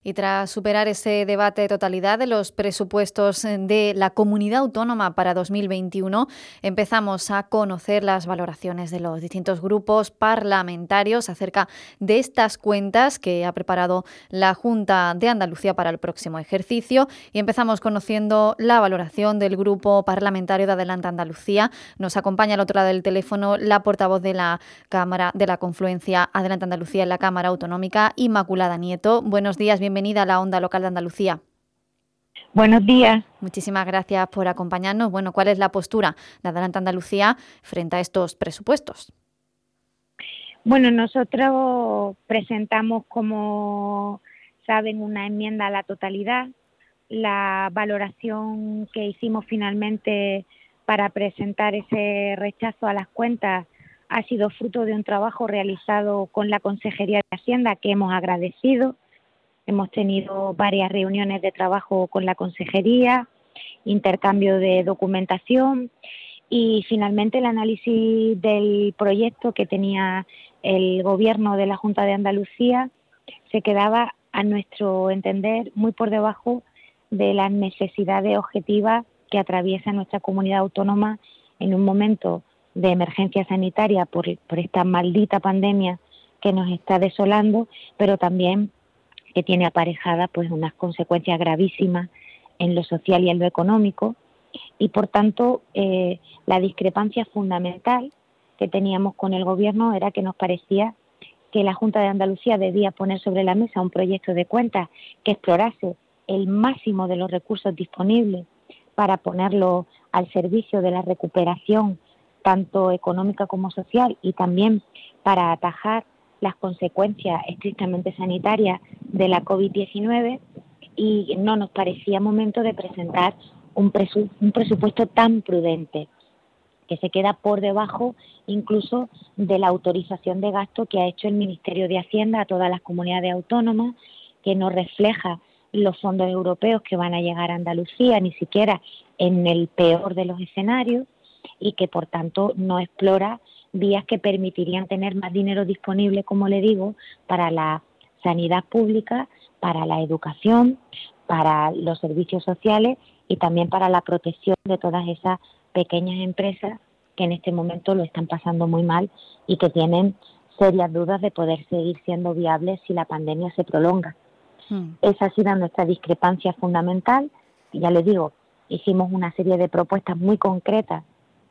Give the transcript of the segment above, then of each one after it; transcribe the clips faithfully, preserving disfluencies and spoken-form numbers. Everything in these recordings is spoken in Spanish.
Y tras superar ese debate de totalidad de los presupuestos de la Comunidad Autónoma para dos mil veintiuno, empezamos a conocer las valoraciones de los distintos grupos parlamentarios acerca de estas cuentas que ha preparado la Junta de Andalucía para el próximo ejercicio. Y empezamos conociendo la valoración del Grupo Parlamentario de Adelante Andalucía. Nos acompaña al otro lado del teléfono la portavoz de la Cámara de la Confluencia Adelante Andalucía en la Cámara Autonómica, Inmaculada Nieto. Buenos días, bienvenida. Bienvenida a la Onda Local de Andalucía. Buenos días. Muchísimas gracias por acompañarnos. Bueno, ¿cuál es la postura de Adelante Andalucía frente a estos presupuestos? Bueno, nosotros presentamos, como saben, una enmienda a la totalidad. La valoración que hicimos finalmente para presentar ese rechazo a las cuentas ha sido fruto de un trabajo realizado con la Consejería de Hacienda, que hemos agradecido. Hemos tenido varias reuniones de trabajo con la consejería, intercambio de documentación y finalmente el análisis del proyecto que tenía el Gobierno de la Junta de Andalucía se quedaba, a nuestro entender, muy por debajo de las necesidades objetivas que atraviesa nuestra comunidad autónoma en un momento de emergencia sanitaria por, por esta maldita pandemia que nos está desolando, pero también que tiene aparejada pues unas consecuencias gravísimas en lo social y en lo económico, y por tanto eh, la discrepancia fundamental que teníamos con el Gobierno era que nos parecía que la Junta de Andalucía debía poner sobre la mesa un proyecto de cuentas que explorase el máximo de los recursos disponibles para ponerlo al servicio de la recuperación tanto económica como social, y también para atajar las consecuencias estrictamente sanitarias de la COVID diecinueve, y no nos parecía momento de presentar un, presu un presupuesto tan prudente, que se queda por debajo incluso de la autorización de gasto que ha hecho el Ministerio de Hacienda a todas las comunidades autónomas, que no refleja los fondos europeos que van a llegar a Andalucía, ni siquiera en el peor de los escenarios, y que por tanto no explora vías que permitirían tener más dinero disponible, como le digo, para la sanidad pública, para la educación, para los servicios sociales y también para la protección de todas esas pequeñas empresas que en este momento lo están pasando muy mal y que tienen serias dudas de poder seguir siendo viables si la pandemia se prolonga. Hmm. Esa ha sido nuestra discrepancia fundamental. Y ya les digo, hicimos una serie de propuestas muy concretas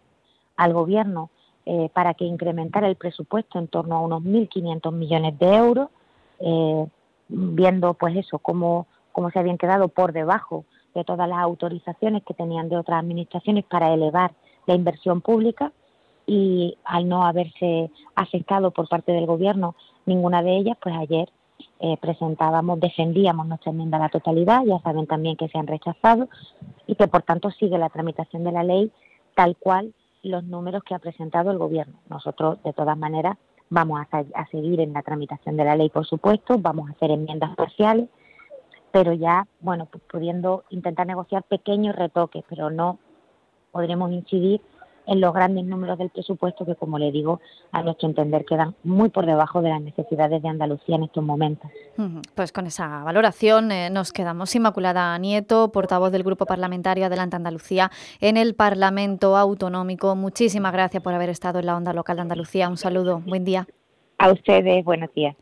al Gobierno eh, para que incrementara el presupuesto en torno a unos mil quinientos millones de euros, eh, viendo pues eso, cómo, cómo se habían quedado por debajo de todas las autorizaciones que tenían de otras administraciones para elevar la inversión pública, y al no haberse aceptado por parte del Gobierno ninguna de ellas, pues ayer eh, presentábamos, defendíamos nuestra enmienda a la totalidad. Ya saben también que se han rechazado y que por tanto sigue la tramitación de la ley tal cual los números que ha presentado el Gobierno. Nosotros, de todas maneras, vamos a, a seguir en la tramitación de la ley, por supuesto, vamos a hacer enmiendas parciales, pero ya, bueno, pues pudiendo intentar negociar pequeños retoques, pero no podremos incidir en los grandes números del presupuesto que, como le digo, a nuestro entender quedan muy por debajo de las necesidades de Andalucía en estos momentos. Pues con esa valoración eh, nos quedamos. Inmaculada Nieto, portavoz del Grupo Parlamentario Adelante Andalucía en el Parlamento Autonómico. Muchísimas gracias por haber estado en la Onda Local de Andalucía. Un saludo, buen día. A ustedes, buenos días.